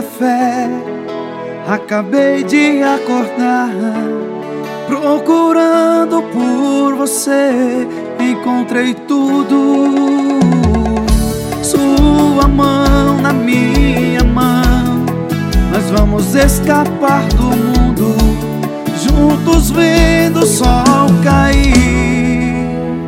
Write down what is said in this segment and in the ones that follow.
café. Acabei de acordar, procurando por você. Encontrei tudo, sua mão na minha mão. Nós vamos escapar do mundo, juntos vendo o sol cair.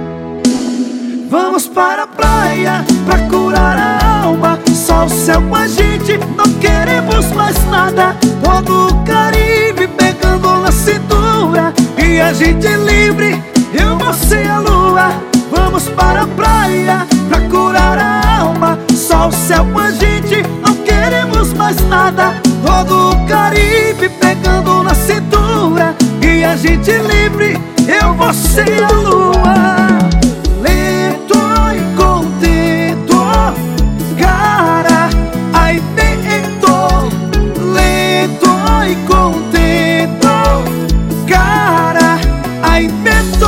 Vamos para a praia pra curar a alma. Só o céu com a gente, não queremos mais nada. Todo o Caribe pegando na cintura, e a gente livre, eu, você e a lua. Vamos para a praia pra curar a alma. Só o céu com a gente, não queremos mais nada. Todo o Caribe pegando na cintura, e a gente livre, eu, você e a lua. Lento e contento, cara, aí vento. Lento e contento, cara, aí vento.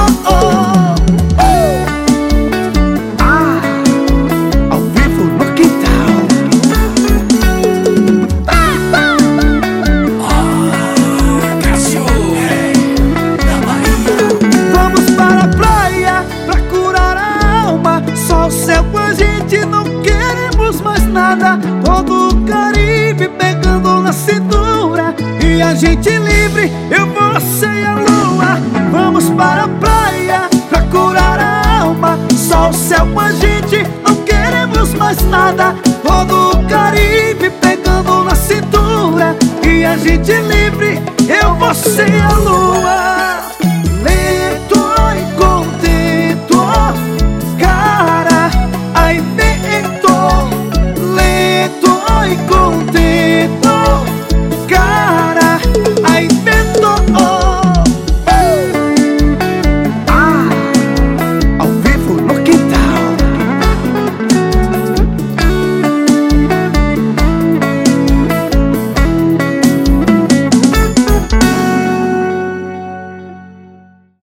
Ao vivo no quintal. Vamos para a praia pra curar a alma. Só o céu com a gente, não queremos mais nada. Todo o Caribe pegando na cintura, e a gente livre, eu, você e a lua. Vamos para a praia pra curar a alma. Só o céu com a gente, não queremos mais nada. Todo o Caribe pegando na cintura, e a gente livre, eu, você e a lua.